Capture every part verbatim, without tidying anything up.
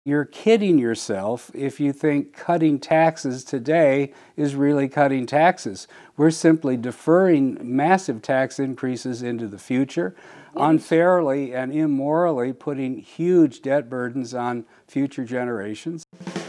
You're kidding yourself if you think cutting taxes today is really cutting taxes. We're simply deferring massive tax increases into the future, unfairly and immorally putting huge debt burdens on future generations.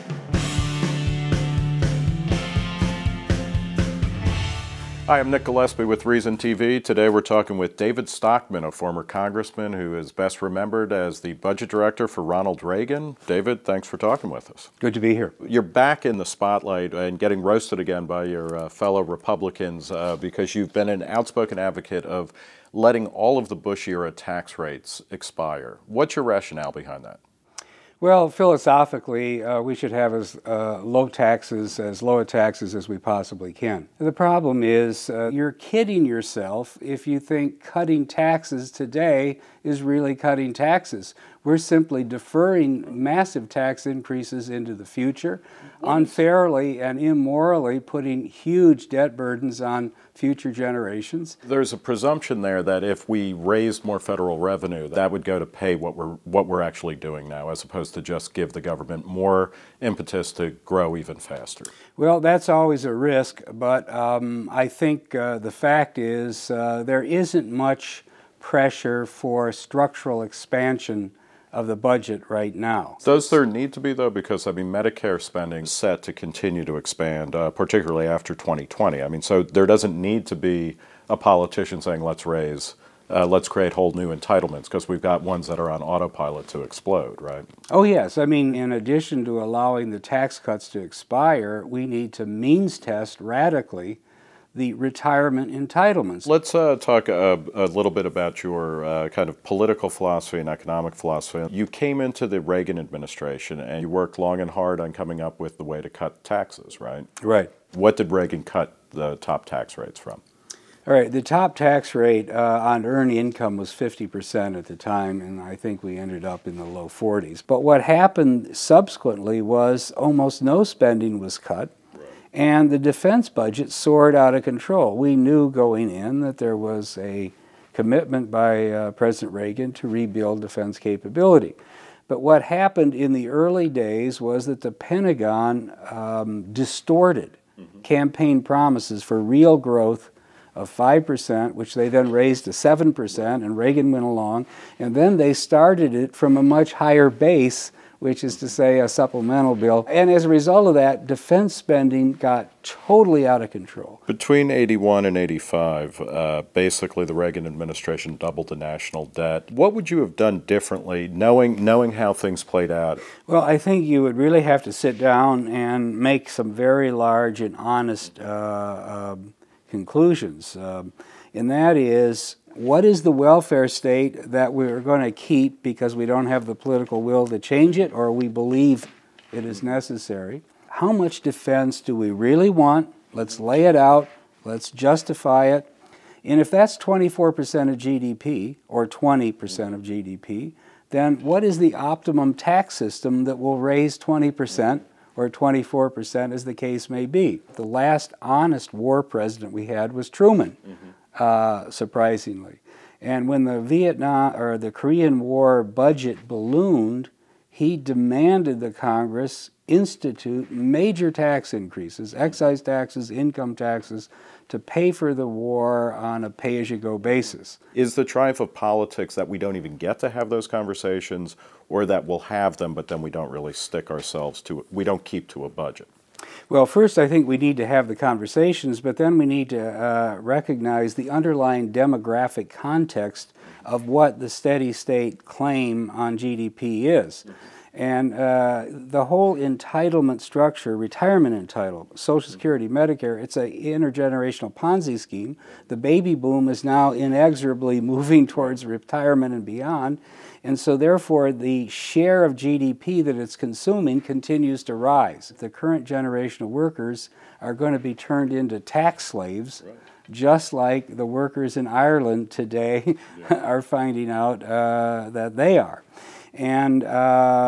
Hi, I'm Nick Gillespie with Reason T V. Today we're talking with David Stockman, a former congressman who is best remembered as the budget director for Ronald Reagan. David, thanks for talking with us. Good to be here. You're back in the spotlight and getting roasted again by your uh, fellow Republicans uh, because you've been an outspoken advocate of letting all of the Bush-era tax rates expire. What's your rationale behind that? Well, philosophically, uh, we should have as uh, low taxes, as low taxes as we possibly can. The problem is uh, you're kidding yourself if you think cutting taxes today is really cutting taxes. We're simply deferring massive tax increases into the future, unfairly and immorally putting huge debt burdens on future generations. There's a presumption there that if we raised more federal revenue, that would go to pay what we're what we're actually doing now, as opposed to just give the government more impetus to grow even faster. Well, that's always a risk, but um, I think uh, the fact is uh, there isn't much pressure for structural expansion of the budget right now. Does there need to be, though? Because, I mean, Medicare spending is set to continue to expand, uh, particularly after twenty twenty. I mean, so there doesn't need to be a politician saying, let's raise, uh, let's create whole new entitlements, because we've got ones that are on autopilot to explode, right? Oh, yes. I mean, in addition to allowing the tax cuts to expire, we need to means test radically the retirement entitlements. Let's uh, talk a, a little bit about your uh, kind of political philosophy and economic philosophy. You came into the Reagan administration and you worked long and hard on coming up with the way to cut taxes, right? Right. What did Reagan cut the top tax rates from? All right, the top tax rate uh, on earned income was fifty percent at the time, and I think we ended up in the low forties. But what happened subsequently was almost no spending was cut. And the defense budget soared out of control. We knew going in that there was a commitment by uh, President Reagan to rebuild defense capability. But what happened in the early days was that the Pentagon um, distorted mm-hmm. campaign promises for real growth of five percent, which they then raised to seven percent, and Reagan went along. And then they started it from a much higher base, which is to say a supplemental bill. And as a result of that, defense spending got totally out of control. Between eighty-one and eighty-five, uh, basically the Reagan administration doubled the national debt. What would you have done differently, knowing knowing how things played out? Well, I think you would really have to sit down and make some very large and honest uh, uh, conclusions. Um, and that is, what is the welfare state that we're going to keep because we don't have the political will to change it, or we believe it is necessary? How much defense do we really want? Let's lay it out. Let's justify it. And if that's twenty-four percent of G D P or twenty percent of G D P, then what is the optimum tax system that will raise twenty percent or twenty-four percent, as the case may be? The last honest war president we had was Truman. Mm-hmm. Uh, surprisingly. And when the Vietnam or the Korean War budget ballooned, he demanded the Congress institute major tax increases, excise taxes, income taxes, to pay for the war on a pay-as-you-go basis. Is the triumph of politics that we don't even get to have those conversations, or that we'll have them, but then we don't really stick ourselves to it, we don't keep to a budget? Well, first, I think we need to have the conversations, but then we need to uh, recognize the underlying demographic context of what the steady state claim on G D P is. And uh, the whole entitlement structure, retirement entitlement, Social Security, Medicare, it's an intergenerational Ponzi scheme. The baby boom is now inexorably moving towards retirement and beyond. And so therefore, the share of G D P that it's consuming continues to rise. The current generation of workers are going to be turned into tax slaves, right, just like the workers in Ireland today yeah. are finding out uh, that they are. And uh,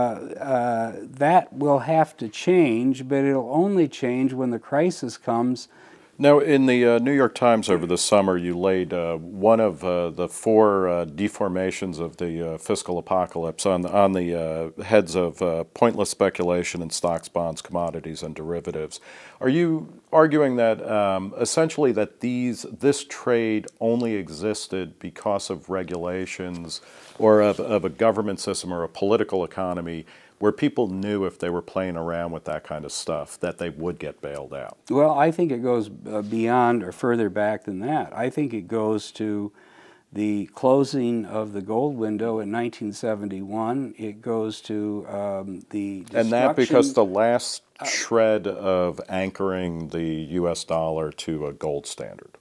uh, that will have to change, but it'll only change when the crisis comes Now, in the uh, New York Times over the summer, you laid uh, one of uh, the four uh, deformations of the uh, fiscal apocalypse on on the uh, heads of uh, pointless speculation in stocks, bonds, commodities, and derivatives. Are you arguing that um, essentially that these this trade only existed because of regulations or of, of a government system or a political economy where people knew if they were playing around with that kind of stuff that they would get bailed out? Well, I think it goes uh, beyond or further back than that. I think it goes to the closing of the gold window in nineteen seventy-one. It goes to um, the destruction. And that because the last shred of anchoring the U S dollar to a gold standard.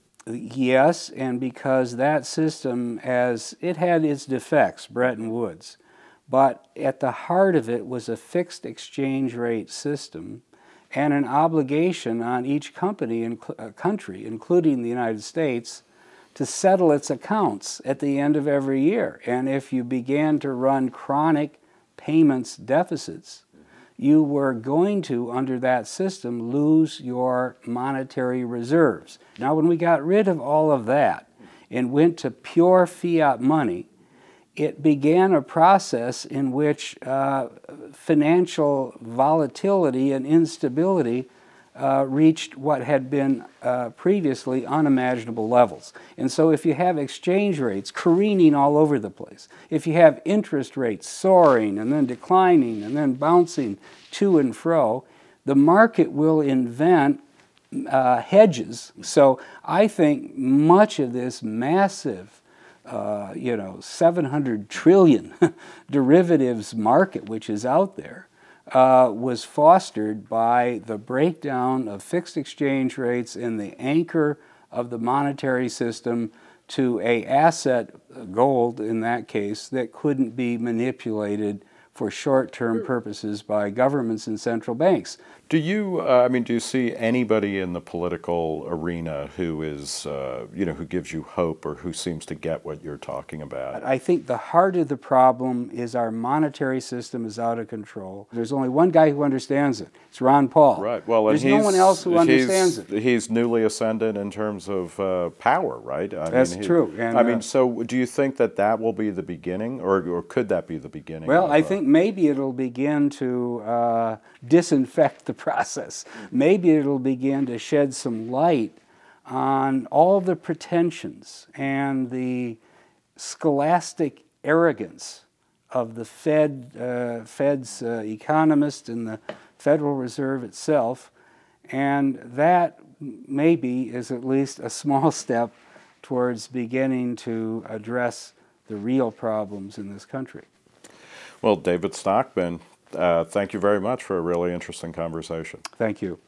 Yes, and because that system, as it had its defects, Bretton Woods, but at the heart of it was a fixed exchange rate system and an obligation on each company and uh, country, including the United States, to settle its accounts at the end of every year. And if you began to run chronic payments deficits, you were going to, under that system, lose your monetary reserves. Now, when we got rid of all of that and went to pure fiat money, it began a process in which uh, financial volatility and instability uh, reached what had been uh, previously unimaginable levels. And so if you have exchange rates careening all over the place, if you have interest rates soaring and then declining and then bouncing to and fro, the market will invent uh, hedges. So I think much of this massive Uh, you know, seven hundred trillion derivatives market, which is out there, uh, was fostered by the breakdown of fixed exchange rates and the anchor of the monetary system to a asset, gold in that case, that couldn't be manipulated for short-term purposes by governments and central banks. Do you, uh, I mean, do you see anybody in the political arena who is, uh, you know, who gives you hope or who seems to get what you're talking about? I think the heart of the problem is our monetary system is out of control. There's only one guy who understands it. It's Ron Paul. Right. Well, there's and no one else who understands he's, it. He's newly ascendant in terms of uh, power, right? I That's mean, he, true. And, I mean, uh, so do you think that that will be the beginning, or, or could that be the beginning? Well, of, I uh, think maybe it'll begin to uh, disinfect the process. Maybe it'll begin to shed some light on all the pretensions and the scholastic arrogance of the Fed, uh, Fed's uh, economists and the Federal Reserve itself, and that maybe is at least a small step towards beginning to address the real problems in this country. Well, David Stockman, uh, thank you very much for a really interesting conversation. Thank you.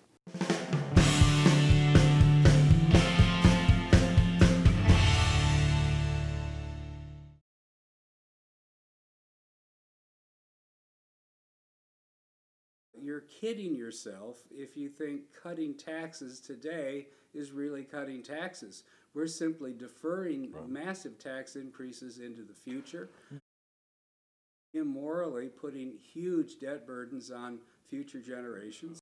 You're kidding yourself if you think cutting taxes today is really cutting taxes. We're simply deferring right. massive tax increases into the future, immorally putting huge debt burdens on future generations.